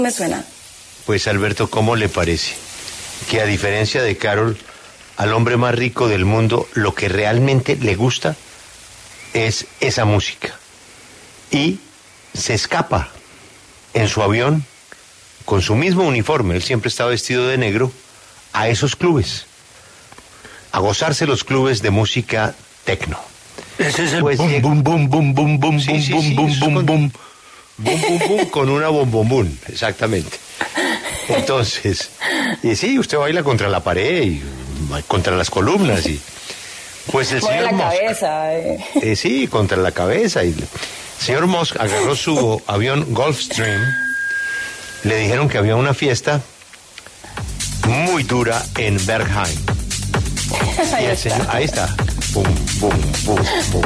me suena. Pues Alberto, ¿cómo le parece que a diferencia de Carol, al hombre más rico del mundo, lo que realmente le gusta es esa música? Y se escapa en su avión con su mismo uniforme, él siempre está vestido de negro, a esos clubes, a gozarse los clubes de música tecno. Ese es el Pues bum, bum, bum, bum, bum, bum, Sí, sí, bum, sí, bum, eso bum, es bum. Bum, bum, bum, con una bombón, exactamente. Entonces, y sí, usted baila contra la pared y contra las columnas y pues el Mueve señor la Musk, cabeza. sí, contra la cabeza, y el señor Musk agarró su avión Gulfstream, le dijeron que había una fiesta muy dura en Bergheim. Y el señor, ahí está. Bum, bum, bum, bum.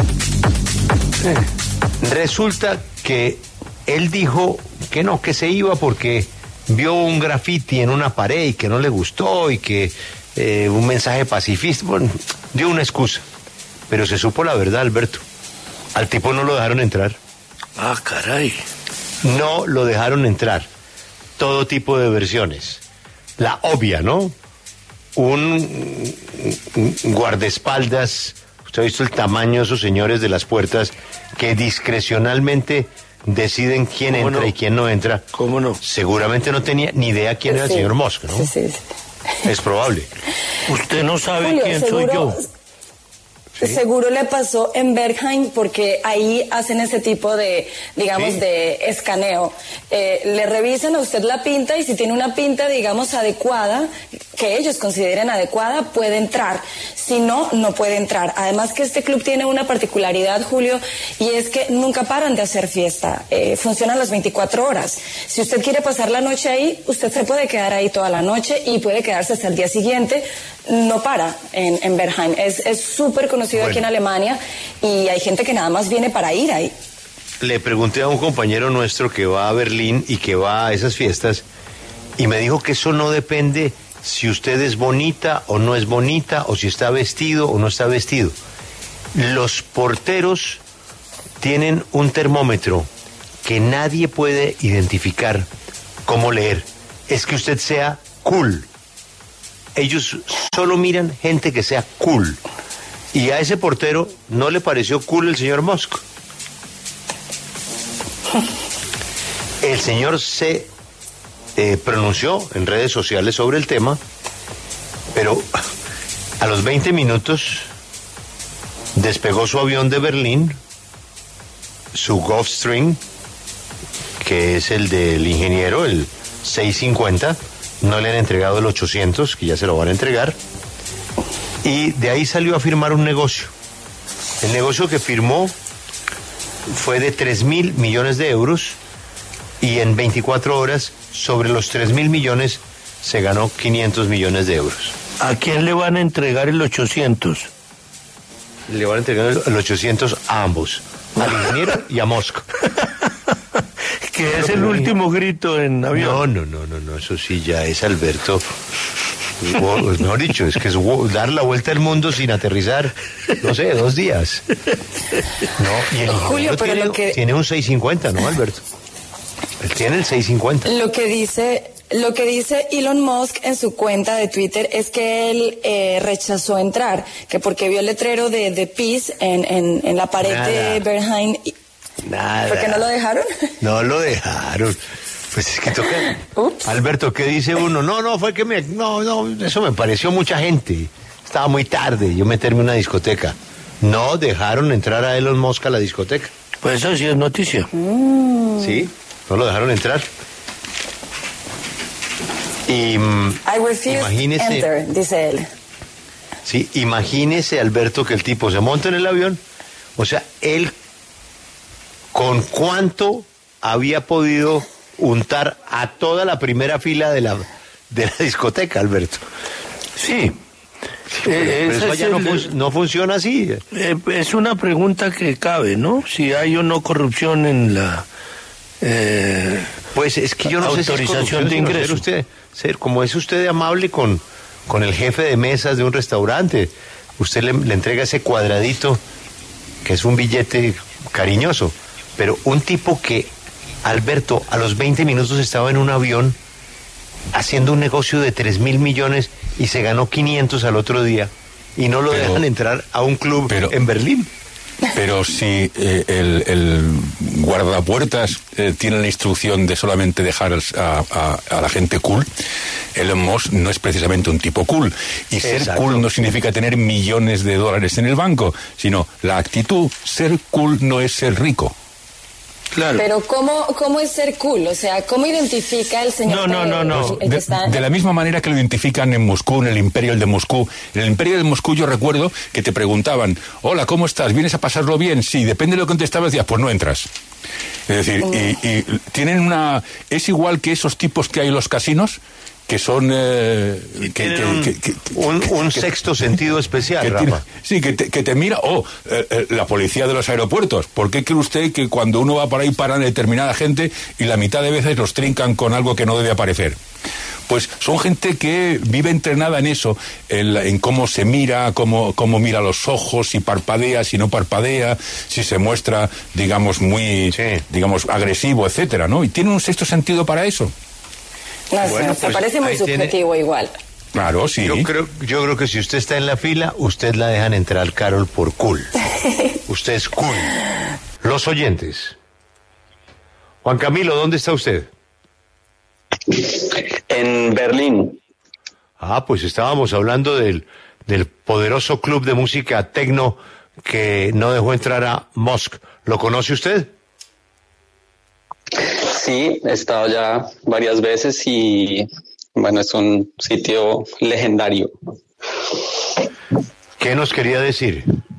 Resulta que él dijo que no, que se iba porque vio un graffiti en una pared y que no le gustó y que un mensaje pacifista. Bueno, dio una excusa. Pero se supo la verdad, Alberto. Al tipo no lo dejaron entrar. Ah, caray. No lo dejaron entrar. Todo tipo de versiones. La obvia, ¿no? Un guardaespaldas. Usted ha visto el tamaño de esos señores de las puertas que discrecionalmente deciden quién entra no? y quién no entra. ¿Cómo no? Seguramente no tenía ni idea quién era el señor Musk, ¿no? Sí. Es probable. Usted no sabe Julio, quién soy yo. Sí. Seguro le pasó en Bergheim porque ahí hacen ese tipo de, digamos, Sí. de escaneo. Le revisan a usted la pinta y si tiene una pinta, digamos, adecuada, que ellos consideren adecuada, puede entrar. Si no, no puede entrar. Además que este club tiene una particularidad, Julio, y es que nunca paran de hacer fiesta. Funcionan las 24 horas. Si usted quiere pasar la noche ahí, usted se puede quedar ahí toda la noche y puede quedarse hasta el día siguiente. No para en Bergheim. Es súper conocido aquí en Alemania y hay gente que nada más viene para ir ahí. Le pregunté a un compañero nuestro que va a Berlín y que va a esas fiestas y me dijo que eso no depende si usted es bonita o no es bonita o si está vestido o no está vestido. Los porteros tienen un termómetro que nadie puede identificar cómo leer. Es que usted sea cool. Ellos solo miran gente que sea cool. Y a ese portero no le pareció cool el señor Musk. El señor se pronunció en redes sociales sobre el tema, pero a los 20 minutos despegó su avión de Berlín, su Gulfstream, que es el del ingeniero, el 650, no le han entregado el 800, que ya se lo van a entregar, y de ahí salió a firmar un negocio. El negocio que firmó fue de 3.000 millones de euros y en 24 horas, sobre los 3.000 millones, se ganó 500 millones de euros. ¿A quién le van a entregar el 800? Le van a entregar el 800 a ambos, al ingeniero y a Musk. Que es el último grito en avión. No, eso sí ya es, Alberto. Mejor dicho, es que es dar la vuelta al mundo sin aterrizar, no sé, 2 días. No, y el Julio, ingeniero pero tiene un 650, ¿no, Alberto? Él tiene el 650. Lo que dice Elon Musk en su cuenta de Twitter es que él rechazó entrar, que porque vio el letrero de Peace en la pared de Bergheim. Nada. ¿Por qué no lo dejaron? No lo dejaron. Pues es que toca. Ups. Alberto, ¿qué dice uno? No, fue que eso me pareció mucha gente. Estaba muy tarde, yo meterme en una discoteca. No dejaron entrar a Elon Musk a la discoteca. Pues eso sí es noticia. Sí, no lo dejaron entrar. Y I refuse imagínese, enter, dice él. sí, imagínese, Alberto, que el tipo se monta en el avión. O sea, él con cuánto había podido untar a toda la primera fila de la discoteca, Alberto. Sí. Pero eso allá no funciona así. Es una pregunta que cabe, ¿no? Si hay o no corrupción en la Pues es que yo no sé si es autorización de ingreso. Como es usted de amable con el jefe de mesas de un restaurante, usted le entrega ese cuadradito que es un billete cariñoso, pero un tipo que Alberto, a los 20 minutos estaba en un avión haciendo un negocio de 3.000 millones y se ganó 500 al otro día y no lo dejan entrar a un club en Berlín. Pero si el guardapuertas tiene la instrucción de solamente dejar a la gente cool, Elon Musk no es precisamente un tipo cool. Y ser cool no significa tener millones de dólares en el banco, sino la actitud. Ser cool no es ser rico. Claro. Pero ¿cómo es ser cool? O sea, ¿cómo identifica el señor? No. De la misma manera que lo identifican en Moscú, en el Imperio de Moscú. En el Imperio de Moscú yo recuerdo que te preguntaban, hola, ¿cómo estás? ¿Vienes a pasarlo bien? Sí, depende de lo que contestabas, decías, pues no entras. Es decir, y tienen es igual que esos tipos que hay en los casinos, que son un sexto sentido especial, Rafa. Sí, que te mira, la policía de los aeropuertos. ¿Por qué cree usted que cuando uno va por ahí paran determinada gente y la mitad de veces los trincan con algo que no debe aparecer? Pues son gente que vive entrenada en eso, en cómo se mira, cómo mira los ojos, si parpadea, si no parpadea, si se muestra, digamos, muy, digamos, agresivo, etcétera, ¿no? Y tiene un sexto sentido para eso. No sé, Bueno, me parece muy subjetivo igual. Claro, sí. Yo creo que si usted está en la fila, usted la dejan entrar, Carol, por cool. Usted es cool. Los oyentes. Juan Camilo, ¿dónde está usted? En Berlín. Pues estábamos hablando del poderoso club de música tecno que no dejó entrar a Musk. ¿Lo conoce usted? Sí, he estado ya varias veces y bueno, es un sitio legendario. ¿Qué nos quería decir?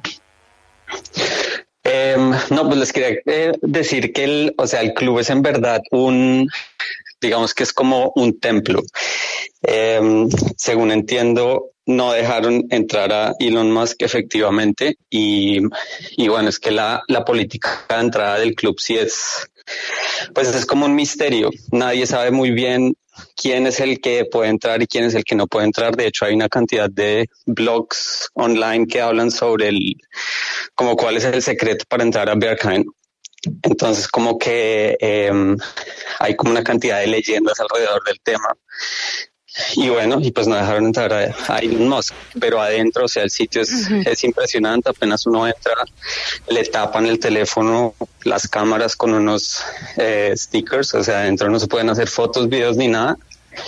No, pues les quería decir que el club es en verdad digamos que es como un templo. Según entiendo, no dejaron entrar a Elon Musk efectivamente y bueno, es que la política de entrada del club sí es como un misterio. Nadie sabe muy bien quién es el que puede entrar y quién es el que no puede entrar. De hecho, hay una cantidad de blogs online que hablan sobre como cuál es el secreto para entrar a Berghain. Entonces, como que hay como una cantidad de leyendas alrededor del tema. Y bueno, y pues no dejaron entrar a Elon Musk, pero adentro, o sea, el sitio es impresionante. Apenas uno entra, le tapan el teléfono, las cámaras con unos stickers, o sea, adentro no se pueden hacer fotos, videos ni nada.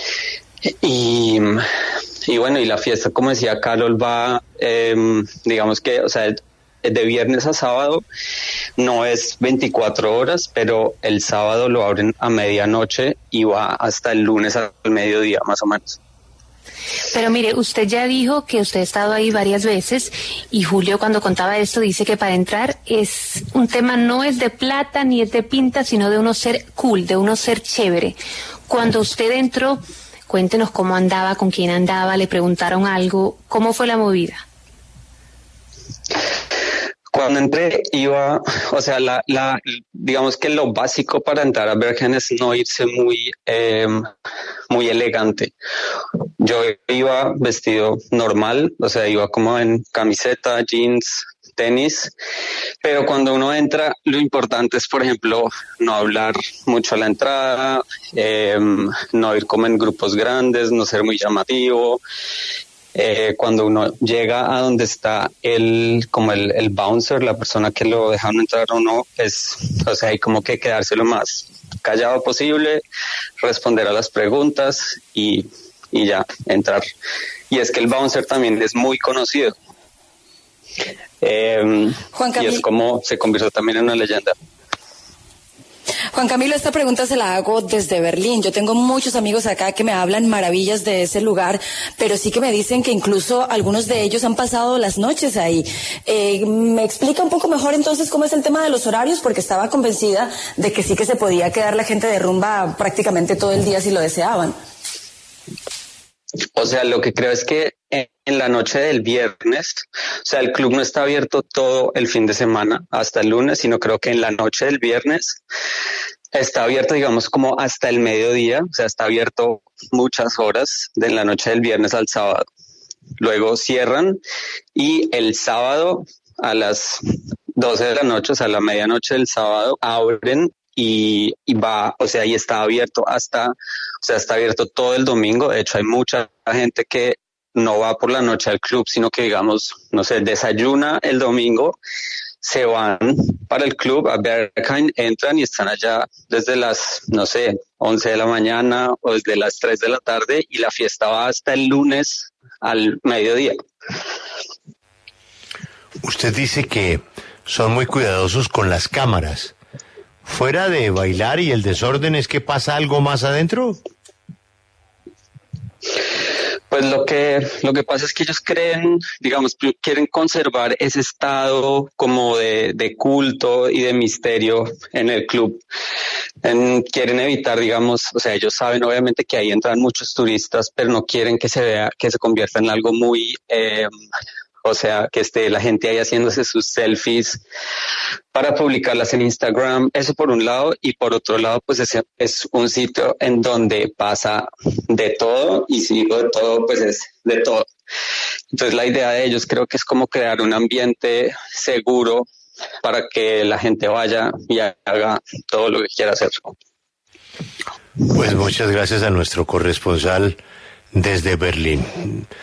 Y bueno, y la fiesta, como decía Carol, va, digamos que, o sea, de viernes a sábado no es 24 horas, pero el sábado lo abren a medianoche y va hasta el lunes al mediodía, más o menos. Pero mire, usted ya dijo que usted ha estado ahí varias veces y Julio cuando contaba esto dice que para entrar es un tema, no es de plata ni es de pinta, sino de uno ser cool, de uno ser chévere. Cuando usted entró, cuéntenos cómo andaba, con quién andaba, le preguntaron algo, ¿cómo fue la movida? Cuando entré o sea, digamos que lo básico para entrar a Berghain es no irse muy elegante. Yo iba vestido normal, o sea, iba como en camiseta, jeans, tenis, pero cuando uno entra, lo importante es, por ejemplo, no hablar mucho a la entrada, no ir como en grupos grandes, no ser muy llamativo. Cuando uno llega a donde está el bouncer, la persona que lo dejaron entrar o no, o sea, hay como que quedarse lo más callado posible, responder a las preguntas y ya, entrar. Y es que el bouncer también es muy conocido. Y es como se convirtió también en una leyenda. Juan Camilo, esta pregunta se la hago desde Berlín. Yo tengo muchos amigos acá que me hablan maravillas de ese lugar, pero sí que me dicen que incluso algunos de ellos han pasado las noches ahí. ¿Me explica un poco mejor entonces cómo es el tema de los horarios? Porque estaba convencida de que sí que se podía quedar la gente de rumba prácticamente todo el día si lo deseaban. O sea, lo que creo es que en la noche del viernes, o sea, el club no está abierto todo el fin de semana hasta el lunes, sino creo que en la noche del viernes está abierto, digamos, como hasta el mediodía, o sea, está abierto muchas horas de la noche del viernes al sábado. Luego cierran y el sábado a las 12 de la noche, o sea, a la medianoche del sábado, abren y va, o sea, y está abierto está abierto todo el domingo. De hecho, hay mucha gente que no va por la noche al club, sino que, digamos, no sé, desayuna el domingo, se van para el club a Berghain, entran y están allá desde las, no sé, 11 de la mañana o desde las 3 de la tarde, y la fiesta va hasta el lunes al mediodía. Usted dice que son muy cuidadosos con las cámaras. Fuera de bailar y el desorden, ¿es que pasa algo más adentro? Pues lo que pasa es que ellos quieren conservar ese estado como de culto y de misterio en el club. Quieren evitar, digamos, o sea, ellos saben obviamente que ahí entran muchos turistas, pero no quieren que se vea, que se convierta en algo muy, o sea, que esté la gente ahí haciéndose sus selfies para publicarlas en Instagram. Eso por un lado, y por otro lado, pues es un sitio en donde pasa de todo, y si digo de todo, pues es de todo. Entonces la idea de ellos creo que es como crear un ambiente seguro para que la gente vaya y haga todo lo que quiera hacer. Pues muchas gracias a nuestro corresponsal desde Berlín.